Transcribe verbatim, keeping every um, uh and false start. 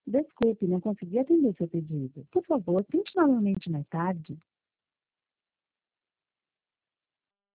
Desculpe, não consegui atender seu pedido. Por favor, tente novamente mais tarde.